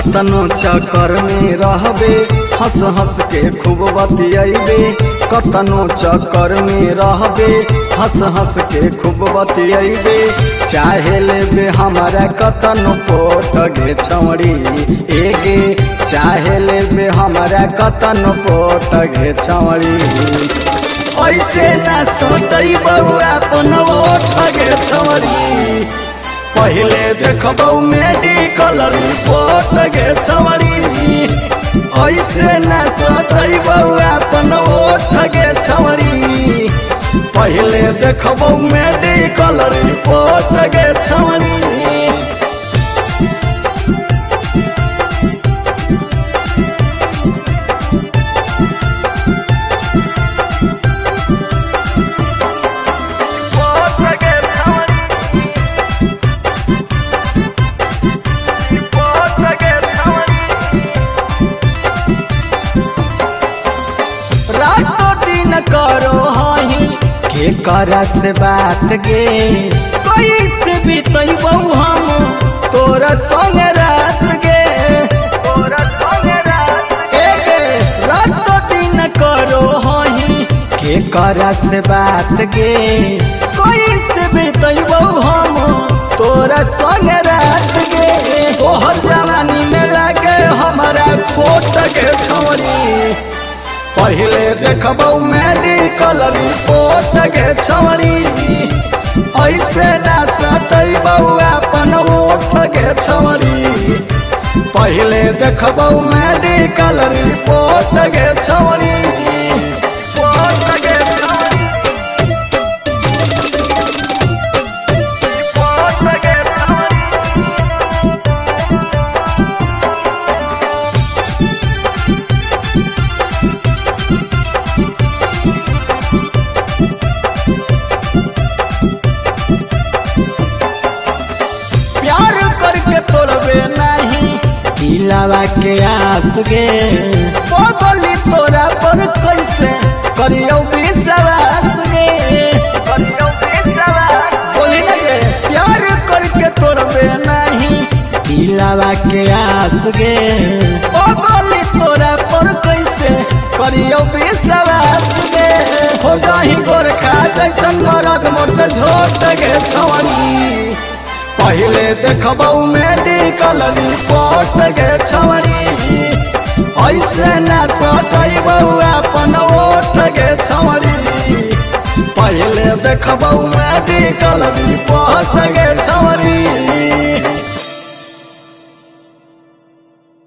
कतनो चक्कर में रहबे हंस हंस के खूब बतियाबे। कतनो चक्कर में रहबे हंस हंस के खूब बतियाबे। चाहे लेबे हमारा कतनो पोट गे छौड़ी एगे। चाहे लेबे हमारा कतनो पोट गे छौड़ी। ऐसे ना सोटई बउआ अपन ओठ गे छौड़ी। पहले देखबौ मेडिकल रिपोर्ट गे छौड़ी। ऐसे ना सोटई बउआ अपन ओठ गे छौड़ी। पहले देखबौ मेडिकल रिपोर्ट गे छौड़ी। करो हही के करा से बात गे। कैसे बीतबौ हम तोरा संग रात गे। रात दिन करो हही के करा से बात गे। कैसे बीतबौ हम तोरा संग रात गे। तोहर जवानी में लागे हमारा खोट गे छौड़ी। पहले देखबौ मेडिकल रिपोर्ट गे छौड़ी। ऐसे ना सटैबौ अपन ओठ गे छौड़ी। पहले देखबौ मेडिकल रिपोर्ट गे छौड़ी। दिलावा के आस गे बोली तोरा पर कैसे करियो विश्वास गे। बोली ना गे प्यार करके तोड़बे नहीं दिलावा के आस गे। बोली तोरा पर कैसे करियो विश्वास गे। हो जाही गोरखा जैसन मरद मोट झोट गे छौड़ी। पहले देखबौ मेडिकल रिपोर्ट गे छौड़ी। ऐसे ना सटैबौ अपन ओठ गे छौड़ी। पहले देखबौ मेडिकल रिपोर्ट गे